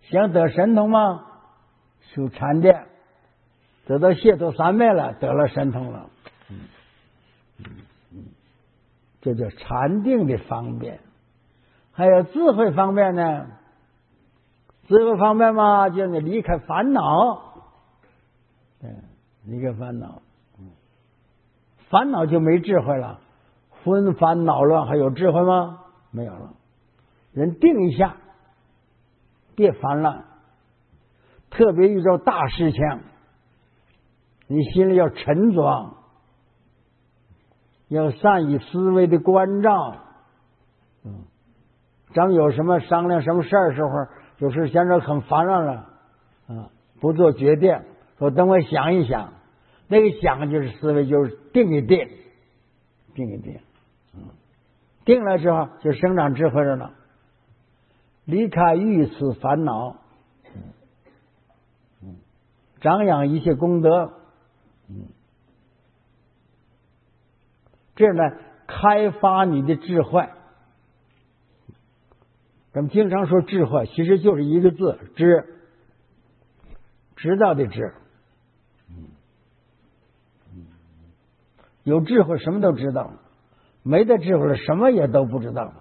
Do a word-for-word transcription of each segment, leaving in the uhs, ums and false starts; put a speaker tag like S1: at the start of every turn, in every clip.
S1: 想得神通吗？修禅定，得到解脱三昧了，得了神通了。嗯嗯嗯，这叫禅定的方便。还有智慧方面呢？智慧方面嘛，就是你离开烦恼，对，离开烦恼，烦恼就没智慧了。纷繁恼乱还有智慧吗？没有了。人定一下，别烦乱。特别遇到大事情，你心里要沉着，要善以思维的关照。嗯，咱有什么商量什么事儿的时候，有时现在很烦乱了，啊，不做决定，说等我想一想，那个想就是思维，就是定一定，定一定，嗯，定了之后就生长智慧了，离开欲思烦恼，嗯嗯，长养一切功德，嗯，这样呢，开发你的智慧。咱们经常说智慧，其实就是一个字，知，知道的知。有智慧什么都知道，没得智慧了什么也都不知道。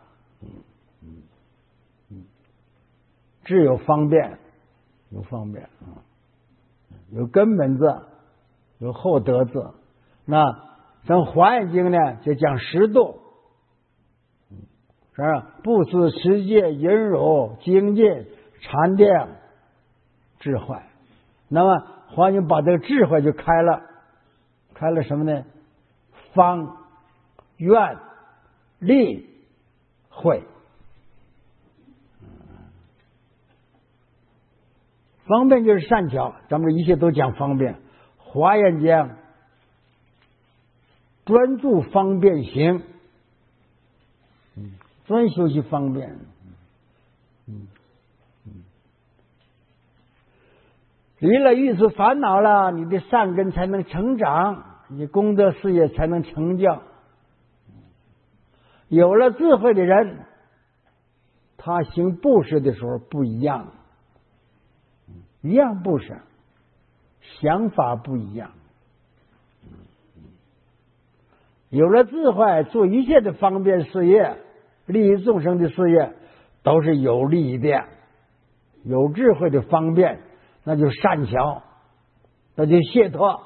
S1: 智有方便，有方便啊，有根本字，有后得字。那咱华严经呢，就讲十度。是吧？不思持戒、忍辱、精进、禅定、智慧。那么华严把这个智慧就开了，开了什么呢？方、愿、力、慧。方便就是善巧，咱们一切都讲方便。华严讲专注方便行。嗯，专修习方便，嗯嗯，离了欲思烦恼了，你的善根才能成长，你功德事业才能成就。有了智慧的人，他行布施的时候不一样，一样布施，想法不一样。有了智慧，做一切的方便事业。利益众生的事业都是有利的，有智慧的方便，那就善巧，那就解脱。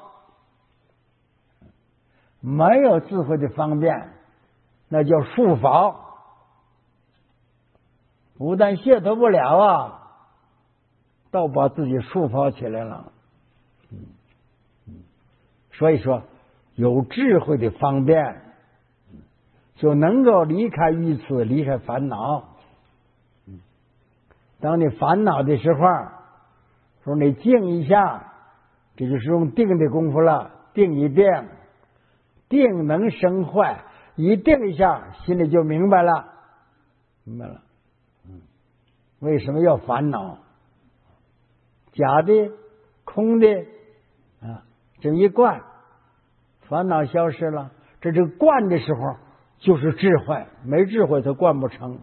S1: 没有智慧的方便，那叫束缚，不但解脱不了啊，倒把自己束缚起来了。嗯嗯，所以说，有智慧的方便。就能够离开欲思，离开烦恼。当你烦恼的时候，说你静一下，这就是用定的功夫了。定一定，定能生坏，一定一下，心里就明白了，明白了。为什么要烦恼？假的、空的啊，这一观，烦恼消失了。这这观的时候。就是智慧，没智慧它灌不成。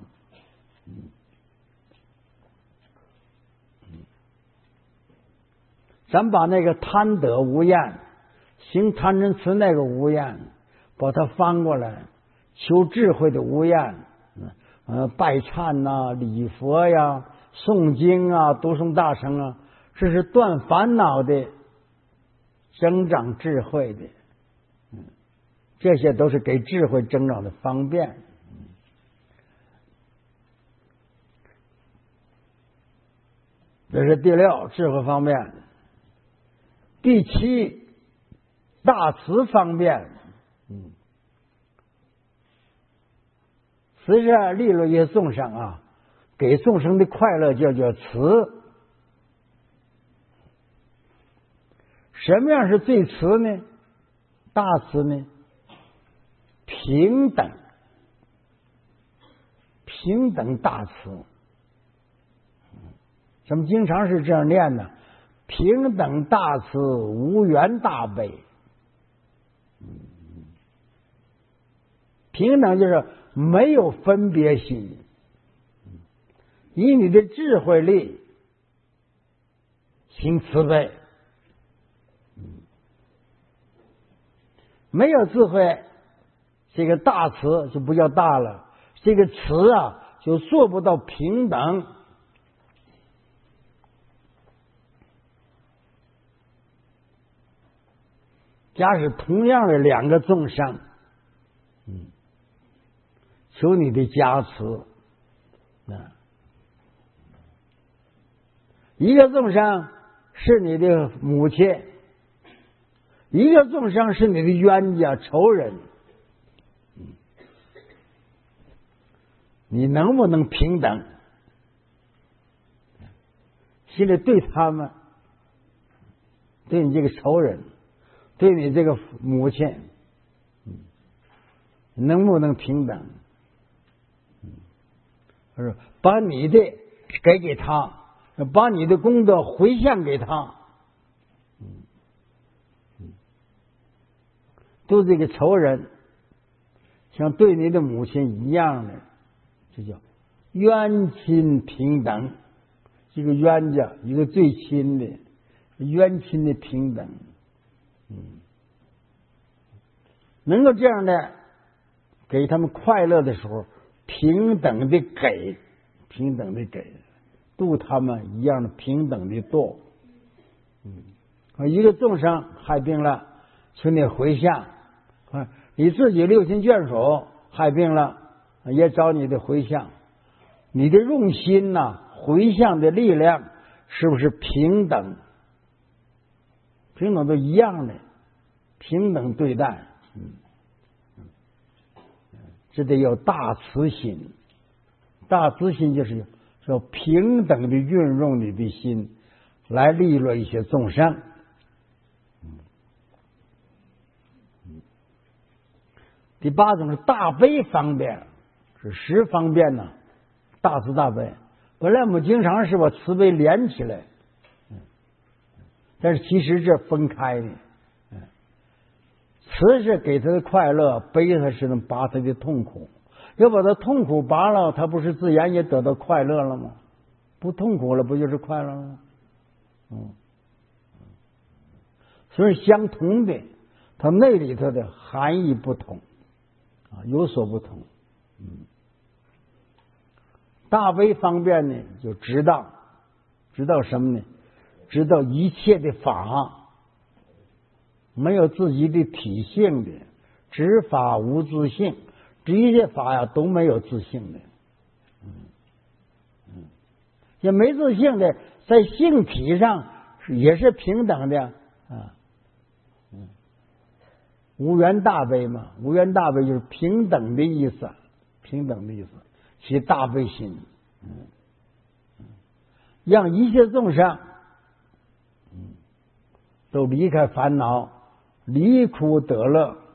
S1: 咱把那个贪得无厌，行贪嗔痴那个无厌，把它翻过来，求智慧的无厌，呃，拜忏呐、礼佛呀、诵经啊、读诵大乘啊，这是断烦恼的，增长智慧的。这些都是给智慧增长的方便。这是第六，智慧方面。第七，大慈方面。嗯，实际上利落一些众生啊，给众生的快乐就叫慈。什么样是最慈呢？大慈呢？平等，平等大慈。咱们经常是这样念的：平等大慈，无缘大悲。平等就是没有分别心，以你的智慧力行慈悲。没有智慧，这个大慈就不叫大了，这个慈啊就做不到平等。假使同样的两个众生，嗯，求你的加持，啊，一个众生是你的母亲，一个众生是你的冤家仇人，嗯，你能不能平等？现在对他们，对你这个仇人，对你这个母亲，嗯，能不能平等？嗯，他说把你的给给他，把你的功德回向给他，嗯嗯，都这个仇人，像对你的母亲一样的，这叫冤亲平等。一个冤家，一个最亲的，冤亲的平等。嗯，能够这样的给他们快乐的时候，平等的给，平等的给，度他们一样的平等的度。嗯，一个众生害病了，请你回向，啊，你自己六亲眷属害病了，也找你的回向，你的用心呐、啊，回向的力量是不是平等？平等都一样的，平等对待。嗯，这得有大慈心，大慈心就是说平等的运用你的心来利落一些众生。第八种是大悲方便，是十方便呢，大慈大悲。本来我们经常是把慈悲连起来，但是其实这分开的。慈是给他的快乐，悲他是能拔他的痛苦。要把他痛苦拔了，他不是自然也得到快乐了吗？不痛苦了，不就是快乐了吗？嗯，所以相同的，它那里头的含义不同啊，有所不同。嗯，大悲方便呢，就知道知道什么呢？知道一切的法没有自己的体性的，知法无自性，这一切法呀都没有自性的，嗯嗯，也没自性的，在性体上也是平等的啊，嗯，无缘大悲嘛，无缘大悲就是平等的意思，平等的意思，起大悲心，嗯嗯，让一切众生，嗯，都离开烦恼。离苦得乐，